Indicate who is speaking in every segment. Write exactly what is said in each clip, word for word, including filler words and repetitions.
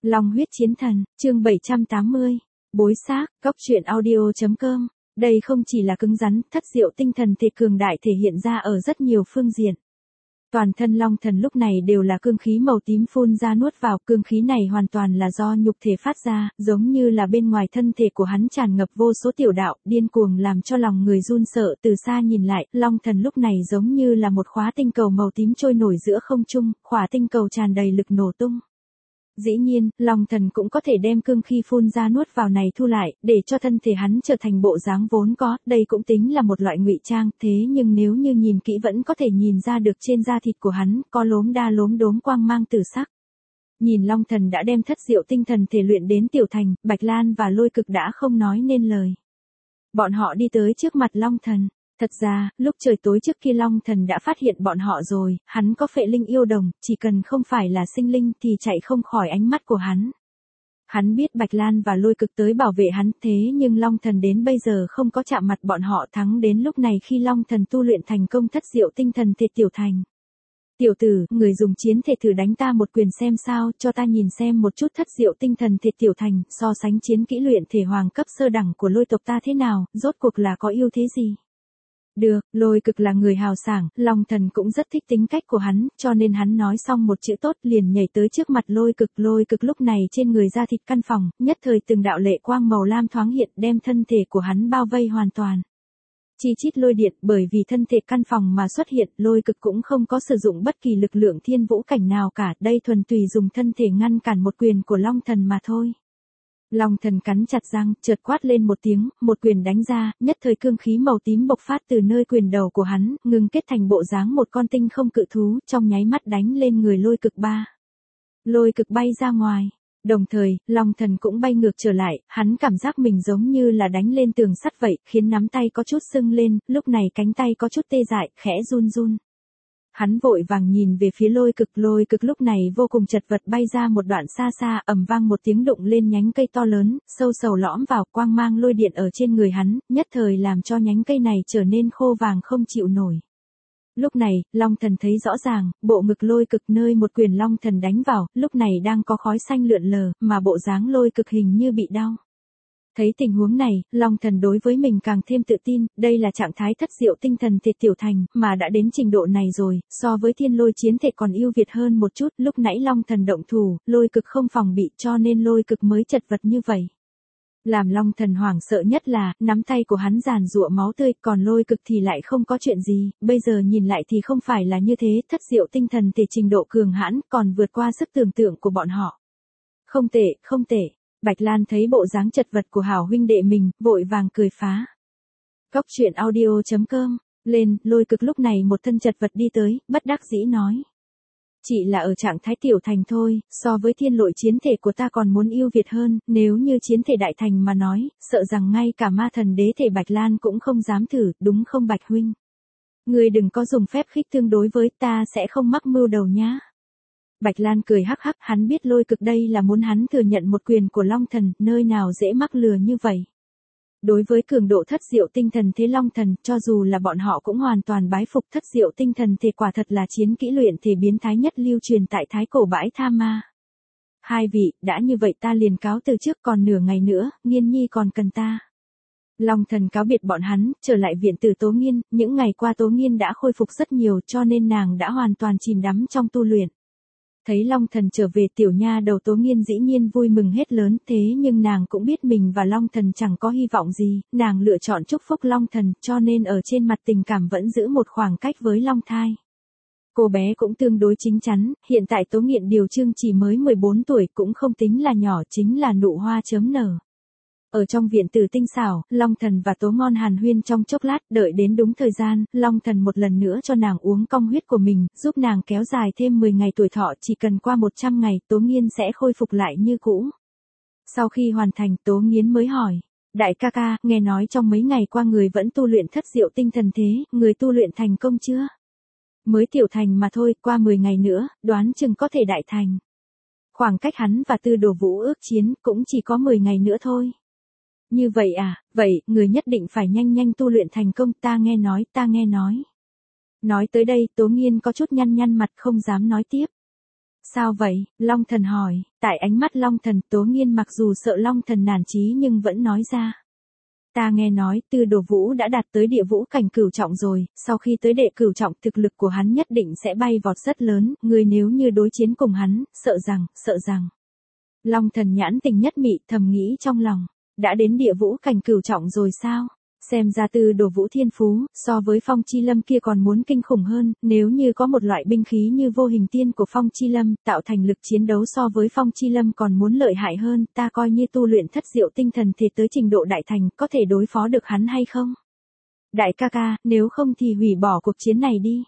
Speaker 1: Long huyết chiến thần, chương bảy trăm tám mươi. Bối xác, cóc truyện audio chấm com. Đây không chỉ là cứng rắn, thất diệu tinh thần thể cường đại thể hiện ra ở rất nhiều phương diện. Toàn thân Long Thần lúc này đều là cương khí màu tím phun ra nuốt vào, cương khí này hoàn toàn là do nhục thể phát ra, giống như là bên ngoài thân thể của hắn tràn ngập vô số tiểu đạo, điên cuồng làm cho lòng người run sợ. Từ xa nhìn lại, Long Thần lúc này giống như là một khóa tinh cầu màu tím trôi nổi giữa không trung, khỏa tinh cầu tràn đầy lực nổ tung. Dĩ nhiên, Long Thần cũng có thể đem cương khí phun ra nuốt vào này thu lại, để cho thân thể hắn trở thành bộ dáng vốn có, đây cũng tính là một loại ngụy trang, thế nhưng nếu như nhìn kỹ vẫn có thể nhìn ra được trên da thịt của hắn, có lốm đa lốm đốm quang mang tử sắc. Nhìn Long Thần đã đem thất diệu tinh thần thể luyện đến tiểu thành, Bạch Lan và Lôi Cực đã không nói nên lời. Bọn họ đi tới trước mặt Long Thần. Thật ra, lúc trời tối trước khi Long Thần đã phát hiện bọn họ rồi, hắn có phệ linh yêu đồng, chỉ cần không phải là sinh linh thì chạy không khỏi ánh mắt của hắn. Hắn biết Bạch Lan và Lôi Cực tới bảo vệ hắn, thế nhưng Long Thần đến bây giờ không có chạm mặt bọn họ, thắng đến lúc này khi Long Thần tu luyện thành công thất diệu tinh thần thể tiểu thành. Tiểu tử, người dùng chiến thể thử đánh ta một quyền xem sao, cho ta nhìn xem một chút thất diệu tinh thần thể tiểu thành, so sánh chiến kỹ luyện thể hoàng cấp sơ đẳng của Lôi tộc ta thế nào, rốt cuộc là có ưu thế gì. Được, Lôi Cực là người hào sảng, Long Thần cũng rất thích tính cách của hắn, cho nên hắn nói xong một chữ tốt liền nhảy tới trước mặt Lôi Cực. Lôi Cực lúc này trên người da thịt căn phòng, nhất thời từng đạo lệ quang màu lam thoáng hiện, đem thân thể của hắn bao vây hoàn toàn. Chi chít lôi điện, bởi vì thân thể căn phòng mà xuất hiện, Lôi Cực cũng không có sử dụng bất kỳ lực lượng thiên vũ cảnh nào cả, đây thuần tùy dùng thân thể ngăn cản một quyền của Long Thần mà thôi. Long Thần cắn chặt răng, chợt quát lên một tiếng, một quyền đánh ra, nhất thời cương khí màu tím bộc phát từ nơi quyền đầu của hắn, ngừng kết thành bộ dáng một con tinh không cự thú, trong nháy mắt đánh lên người Lôi Cực ba. Lôi Cực bay ra ngoài. Đồng thời, Long Thần cũng bay ngược trở lại, hắn cảm giác mình giống như là đánh lên tường sắt vậy, khiến nắm tay có chút sưng lên, lúc này cánh tay có chút tê dại, khẽ run run. Hắn vội vàng nhìn về phía Lôi Cực, Lôi Cực lúc này vô cùng chật vật bay ra một đoạn xa xa, ầm vang một tiếng đụng lên nhánh cây to lớn, sâu sầu lõm vào, quang mang lôi điện ở trên người hắn, nhất thời làm cho nhánh cây này trở nên khô vàng không chịu nổi. Lúc này, Long Thần thấy rõ ràng, bộ ngực Lôi Cực nơi một quyền Long Thần đánh vào, lúc này đang có khói xanh lượn lờ, mà bộ dáng Lôi Cực hình như bị đau. Thấy tình huống này, Long Thần đối với mình càng thêm tự tin, đây là trạng thái thất diệu tinh thần thể tiểu thành, mà đã đến trình độ này rồi, so với thiên lôi chiến thể còn ưu việt hơn một chút, lúc nãy Long Thần động thủ, Lôi Cực không phòng bị cho nên Lôi Cực mới chật vật như vậy. Làm Long Thần hoảng sợ nhất là, nắm tay của hắn giàn giụa máu tươi, còn Lôi Cực thì lại không có chuyện gì, bây giờ nhìn lại thì không phải là như thế, thất diệu tinh thần thể trình độ cường hãn, còn vượt qua sức tưởng tượng của bọn họ. Không tệ, không tệ. Bạch Lan thấy bộ dáng chật vật của hảo huynh đệ mình, vội vàng cười phá. Cóc truyện audio chấm com, lên, Lôi Cực lúc này một thân chật vật đi tới, bất đắc dĩ nói. Chỉ là ở trạng thái tiểu thành thôi, so với thiên lội chiến thể của ta còn muốn ưu việt hơn, nếu như chiến thể đại thành mà nói, sợ rằng ngay cả ma thần đế thể Bạch Lan cũng không dám thử, đúng không Bạch huynh? Người đừng có dùng phép khích tương đối với ta sẽ không mắc mưu đầu nhá. Bạch Lan cười hắc hắc, hắn biết Lôi Cực đây là muốn hắn thừa nhận một quyền của Long Thần, nơi nào dễ mắc lừa như vậy. Đối với cường độ thất diệu tinh thần thế Long Thần, cho dù là bọn họ cũng hoàn toàn bái phục, thất diệu tinh thần thể quả thật là chiến kỹ luyện thể biến thái nhất lưu truyền tại thái cổ bãi Tha Ma. Hai vị, đã như vậy ta liền cáo từ trước, còn nửa ngày nữa, Nghiên Nhi còn cần ta. Long Thần cáo biệt bọn hắn, trở lại viện tử Tố Nghiên, những ngày qua Tố Nghiên đã khôi phục rất nhiều cho nên nàng đã hoàn toàn chìm đắm trong tu luyện. Thấy Long Thần trở về, tiểu nha đầu Tố Nghiên dĩ nhiên vui mừng hết lớn, thế nhưng nàng cũng biết mình và Long Thần chẳng có hy vọng gì, nàng lựa chọn chúc phúc Long Thần, cho nên ở trên mặt tình cảm vẫn giữ một khoảng cách với Long Thai. Cô bé cũng tương đối chính chắn, hiện tại Tố Nghiện Điều Trương chỉ mới mười bốn tuổi, cũng không tính là nhỏ, chính là nụ hoa chớm nở. Ở trong viện tử tinh xảo, Long Thần và Tố Ngon hàn huyên trong chốc lát, đợi đến đúng thời gian, Long Thần một lần nữa cho nàng uống cong huyết của mình, giúp nàng kéo dài thêm mười ngày tuổi thọ, chỉ cần qua một trăm ngày, Tố Nghiên sẽ khôi phục lại như cũ. Sau khi hoàn thành, Tố Nghiên mới hỏi, đại ca ca, nghe nói trong mấy ngày qua người vẫn tu luyện thất diệu tinh thần thế, người tu luyện thành công chưa? Mới tiểu thành mà thôi, qua mười ngày nữa, đoán chừng có thể đại thành. Khoảng cách hắn và Tư Đồ Vũ ước chiến, cũng chỉ có mười ngày nữa thôi. Như vậy à, vậy, người nhất định phải nhanh nhanh tu luyện thành công, ta nghe nói, ta nghe nói. Nói tới đây, Tố Nghiên có chút nhăn nhăn mặt không dám nói tiếp. Sao vậy? Long Thần hỏi, tại ánh mắt Long Thần, Tố Nghiên mặc dù sợ Long Thần nản chí nhưng vẫn nói ra. Ta nghe nói Tư Đồ Vũ đã đạt tới địa vũ cảnh cửu trọng rồi, sau khi tới đệ cửu trọng thực lực của hắn nhất định sẽ bay vọt rất lớn, ngươi nếu như đối chiến cùng hắn, sợ rằng, sợ rằng. Long Thần nhãn tình nhất mị thầm nghĩ trong lòng, đã đến địa vũ cảnh cửu trọng rồi sao? Xem ra Tư Đồ Vũ thiên phú, so với Phong Chi Lâm kia còn muốn kinh khủng hơn, nếu như có một loại binh khí như vô hình tiên của Phong Chi Lâm, tạo thành lực chiến đấu so với Phong Chi Lâm còn muốn lợi hại hơn, ta coi như tu luyện thất diệu tinh thần thể tới trình độ đại thành, có thể đối phó được hắn hay không? Đại ca ca, nếu không thì hủy bỏ cuộc chiến này đi.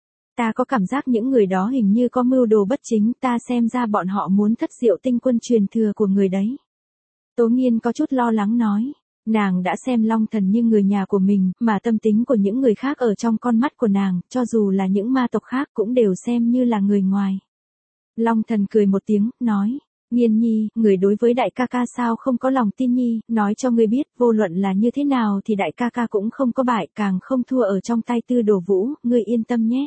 Speaker 1: Ta có cảm giác những người đó hình như có mưu đồ bất chính, ta xem ra bọn họ muốn thất diệu tinh quân truyền thừa của người đấy. Tố Nghiên có chút lo lắng nói. Nàng đã xem Long Thần như người nhà của mình, mà tâm tính của những người khác ở trong con mắt của nàng, cho dù là những ma tộc khác cũng đều xem như là người ngoài. Long Thần cười một tiếng, nói, Nghiên nhi, người đối với đại ca ca sao không có lòng tin nhi, nói cho ngươi biết, vô luận là như thế nào thì đại ca ca cũng không có bại, càng không thua ở trong tay Tư Đồ Vũ, ngươi yên tâm nhé.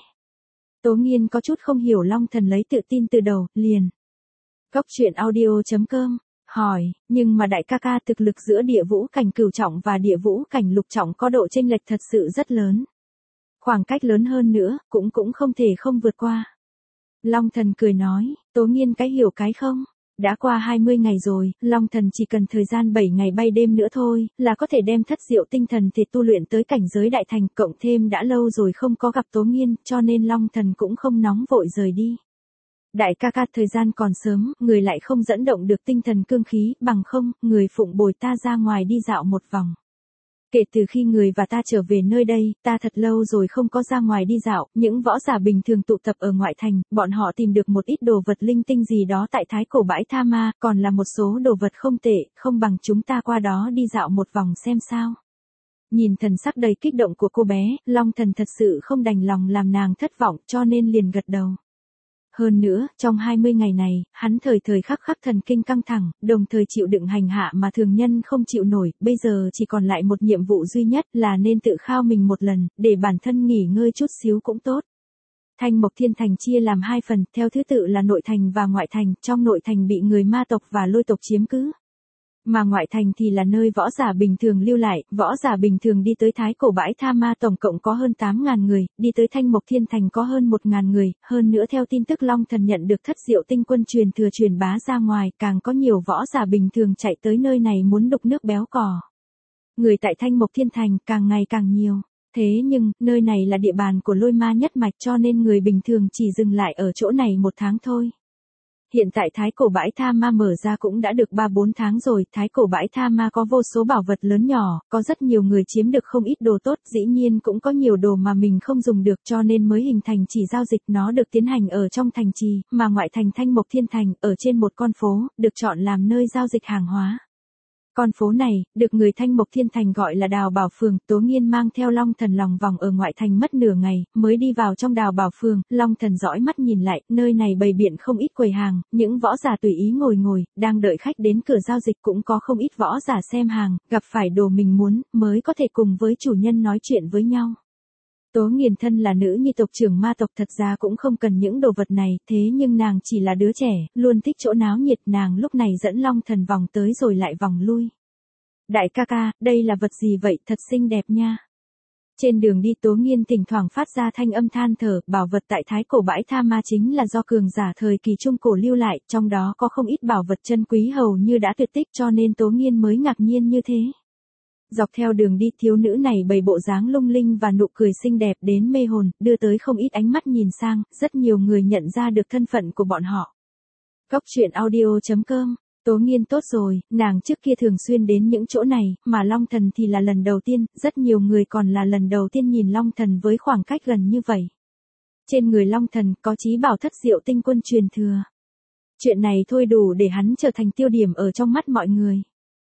Speaker 1: Tố Nghiên có chút không hiểu Long Thần lấy tự tin từ đầu, liền. Cốc truyện audio chấm com hỏi, nhưng mà đại ca ca thực lực giữa địa vũ cảnh cửu trọng và địa vũ cảnh lục trọng có độ chênh lệch thật sự rất lớn. Khoảng cách lớn hơn nữa, cũng cũng không thể không vượt qua. Long Thần cười nói, Tố Nghiên cái hiểu cái không? Đã qua hai mươi ngày rồi, Long Thần chỉ cần thời gian bảy ngày bay đêm nữa thôi, là có thể đem thất diệu tinh thần thể tu luyện tới cảnh giới đại thành, cộng thêm đã lâu rồi không có gặp Tố Nghiên, cho nên Long Thần cũng không nóng vội rời đi. Đại ca ca thời gian còn sớm, người lại không dẫn động được tinh thần cương khí, bằng không, người phụng bồi ta ra ngoài đi dạo một vòng. Kể từ khi người và ta trở về nơi đây, ta thật lâu rồi không có ra ngoài đi dạo, những võ giả bình thường tụ tập ở ngoại thành, bọn họ tìm được một ít đồ vật linh tinh gì đó tại thái cổ bãi Tha Ma, còn là một số đồ vật không tệ, không bằng chúng ta qua đó đi dạo một vòng xem sao. Nhìn thần sắc đầy kích động của cô bé, Long Thần thật sự không đành lòng làm nàng thất vọng, cho nên liền gật đầu. Hơn nữa, trong hai mươi ngày này, hắn thời thời khắc khắc thần kinh căng thẳng, đồng thời chịu đựng hành hạ mà thường nhân không chịu nổi, bây giờ chỉ còn lại một nhiệm vụ duy nhất là nên tự khao mình một lần, để bản thân nghỉ ngơi chút xíu cũng tốt. Thanh Mộc Thiên Thành chia làm hai phần, theo thứ tự là nội thành và ngoại thành, trong nội thành bị người ma tộc và lôi tộc chiếm cứ. Mà ngoại thành thì là nơi võ giả bình thường lưu lại, võ giả bình thường đi tới thái cổ bãi Tha Ma tổng cộng có hơn tám ngàn người, đi tới Thanh Mộc Thiên Thành có hơn một ngàn người, hơn nữa theo tin tức Long Thần nhận được thất diệu tinh quân truyền thừa truyền bá ra ngoài, càng có nhiều võ giả bình thường chạy tới nơi này muốn đục nước béo cò. Người tại Thanh Mộc Thiên Thành càng ngày càng nhiều, thế nhưng, nơi này là địa bàn của lôi ma nhất mạch cho nên người bình thường chỉ dừng lại ở chỗ này một tháng thôi. Hiện tại thái cổ bãi Tha Ma mở ra cũng đã được ba bốn tháng rồi, thái cổ bãi Tha Ma có vô số bảo vật lớn nhỏ, có rất nhiều người chiếm được không ít đồ tốt, dĩ nhiên cũng có nhiều đồ mà mình không dùng được cho nên mới hình thành chỉ giao dịch nó được tiến hành ở trong thành trì, mà ngoại thành Thanh Mộc Thiên Thành, ở trên một con phố, được chọn làm nơi giao dịch hàng hóa. Con phố này, được người Thanh Mộc Thiên Thành gọi là Đào Bảo Phường, Tố Nghiên mang theo Long Thần lòng vòng ở ngoại thành mất nửa ngày, mới đi vào trong Đào Bảo Phường, Long Thần dõi mắt nhìn lại, nơi này bày biện không ít quầy hàng, những võ giả tùy ý ngồi ngồi, đang đợi khách đến cửa giao dịch cũng có không ít võ giả xem hàng, gặp phải đồ mình muốn, mới có thể cùng với chủ nhân nói chuyện với nhau. Tố Nghiên thân là nữ nhi tộc trưởng ma tộc thật ra cũng không cần những đồ vật này, thế nhưng nàng chỉ là đứa trẻ, luôn thích chỗ náo nhiệt, nàng lúc này dẫn Long Thần vòng tới rồi lại vòng lui. Đại ca ca, đây là vật gì vậy, thật xinh đẹp nha. Trên đường đi Tố Nghiên thỉnh thoảng phát ra thanh âm than thở, bảo vật tại thái cổ bãi Tha Ma chính là do cường giả thời kỳ trung cổ lưu lại, trong đó có không ít bảo vật chân quý hầu như đã tuyệt tích cho nên Tố Nghiên mới ngạc nhiên như thế. Dọc theo đường đi thiếu nữ này bày bộ dáng lung linh và nụ cười xinh đẹp đến mê hồn, đưa tới không ít ánh mắt nhìn sang, rất nhiều người nhận ra được thân phận của bọn họ. Cốc truyện audio chấm com Tố Nghiên tốt rồi, nàng trước kia thường xuyên đến những chỗ này, mà Long Thần thì là lần đầu tiên, rất nhiều người còn là lần đầu tiên nhìn Long Thần với khoảng cách gần như vậy. Trên người Long Thần có chí bảo thất diệu tinh quân truyền thừa. Chuyện này thôi đủ để hắn trở thành tiêu điểm ở trong mắt mọi người.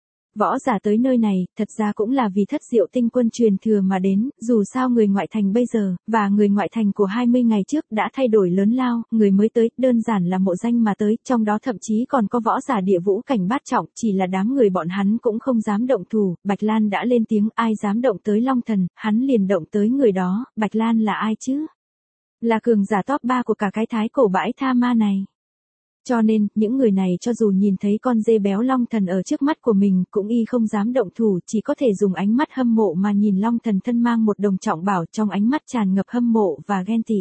Speaker 1: Võ giả tới nơi này, thật ra cũng là vì thất diệu tinh quân truyền thừa mà đến, dù sao người ngoại thành bây giờ, và người ngoại thành của hai mươi ngày trước đã thay đổi lớn lao, người mới tới, đơn giản là mộ danh mà tới, trong đó thậm chí còn có võ giả địa vũ cảnh bát trọng, chỉ là đám người bọn hắn cũng không dám động thủ, Bạch Lan đã lên tiếng, ai dám động tới Long Thần, hắn liền động tới người đó, Bạch Lan là ai chứ? Là cường giả top ba của cả cái thái cổ bãi Tha Ma này. Cho nên, những người này cho dù nhìn thấy con dê béo Long Thần ở trước mắt của mình cũng y không dám động thủ, chỉ có thể dùng ánh mắt hâm mộ mà nhìn Long Thần thân mang một đồng trọng bảo, trong ánh mắt tràn ngập hâm mộ và ghen tị.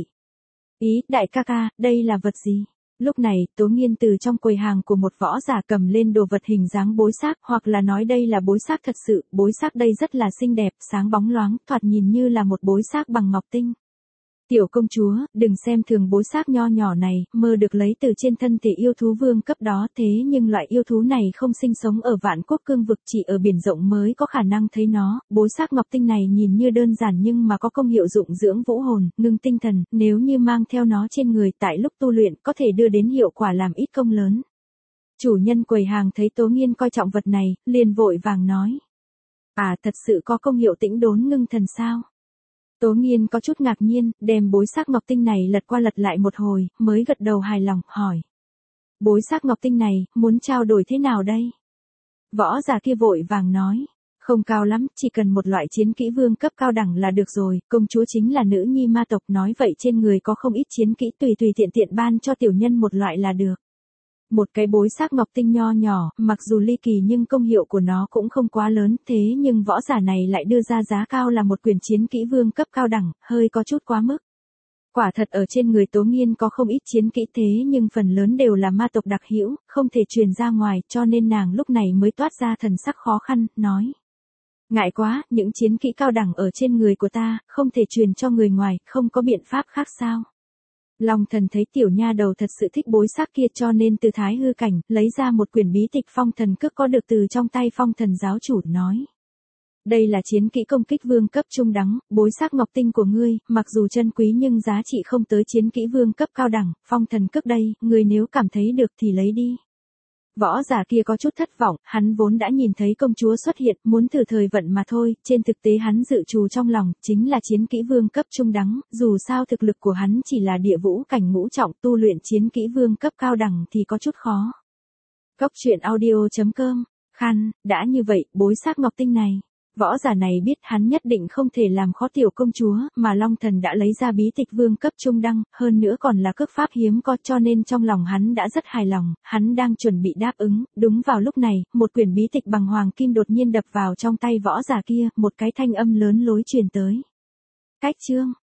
Speaker 1: Ý, đại ca ca, đây là vật gì? Lúc này, Tố Nghiên từ trong quầy hàng của một võ giả cầm lên đồ vật hình dáng bối xác, hoặc là nói đây là bối xác thật sự, bối xác đây rất là xinh đẹp, sáng bóng loáng, thoạt nhìn như là một bối xác bằng ngọc tinh. Tiểu công chúa, đừng xem thường bối xác nho nhỏ này, mơ được lấy từ trên thân thể yêu thú vương cấp đó, thế nhưng loại yêu thú này không sinh sống ở vạn quốc cương vực, chỉ ở biển rộng mới có khả năng thấy nó. Bối xác ngọc tinh này nhìn như đơn giản nhưng mà có công hiệu dụng dưỡng vũ hồn, ngưng tinh thần, nếu như mang theo nó trên người tại lúc tu luyện có thể đưa đến hiệu quả làm ít công lớn. Chủ nhân quầy hàng thấy Tố Nghiên coi trọng vật này, liền vội vàng nói. À, thật sự có công hiệu tĩnh đốn ngưng thần sao? Tố Nghiên có chút ngạc nhiên, đem bối xác ngọc tinh này lật qua lật lại một hồi, mới gật đầu hài lòng, hỏi. Bối xác ngọc tinh này, muốn trao đổi thế nào đây? Võ giả kia vội vàng nói. Không cao lắm, chỉ cần một loại chiến kỹ vương cấp cao đẳng là được rồi, công chúa chính là nữ nhi ma tộc, nói vậy trên người có không ít chiến kỹ, tùy tùy tiện tiện ban cho tiểu nhân một loại là được. Một cái bối xác ngọc tinh nho nhỏ, mặc dù ly kỳ nhưng công hiệu của nó cũng không quá lớn, thế nhưng võ giả này lại đưa ra giá cao là một quyển chiến kỹ vương cấp cao đẳng, hơi có chút quá mức. Quả thật ở trên người Tố Nghiên có không ít chiến kỹ thế nhưng phần lớn đều là ma tộc đặc hữu, không thể truyền ra ngoài, cho nên nàng lúc này mới toát ra thần sắc khó khăn, nói. Ngại quá, những chiến kỹ cao đẳng ở trên người của ta, không thể truyền cho người ngoài, không có biện pháp khác sao? Long Thần thấy tiểu nha đầu thật sự thích bối xác kia cho nên từ thái hư cảnh, lấy ra một quyển bí tịch phong thần cước có được từ trong tay phong thần giáo chủ, nói. Đây là chiến kỹ công kích vương cấp trung đẳng, bối xác ngọc tinh của ngươi, mặc dù chân quý nhưng giá trị không tới chiến kỹ vương cấp cao đẳng, phong thần cước đây, ngươi nếu cảm thấy được thì lấy đi. Võ giả kia có chút thất vọng, hắn vốn đã nhìn thấy công chúa xuất hiện, muốn thử thời vận mà thôi, trên thực tế hắn dự trù trong lòng, chính là chiến kỹ vương cấp trung đẳng, dù sao thực lực của hắn chỉ là địa vũ cảnh ngũ trọng, tu luyện chiến kỹ vương cấp cao đẳng thì có chút khó. Cốc truyện audio chấm com, khăn, đã như vậy, bối xác ngọc tinh này. Võ giả này biết hắn nhất định không thể làm khó tiểu công chúa, mà Long Thần đã lấy ra bí tịch vương cấp trung đăng, hơn nữa còn là cước pháp hiếm có, cho nên trong lòng hắn đã rất hài lòng, hắn đang chuẩn bị đáp ứng, đúng vào lúc này, một quyển bí tịch bằng hoàng kim đột nhiên đập vào trong tay võ giả kia, một cái thanh âm lớn lối truyền tới. Cách chương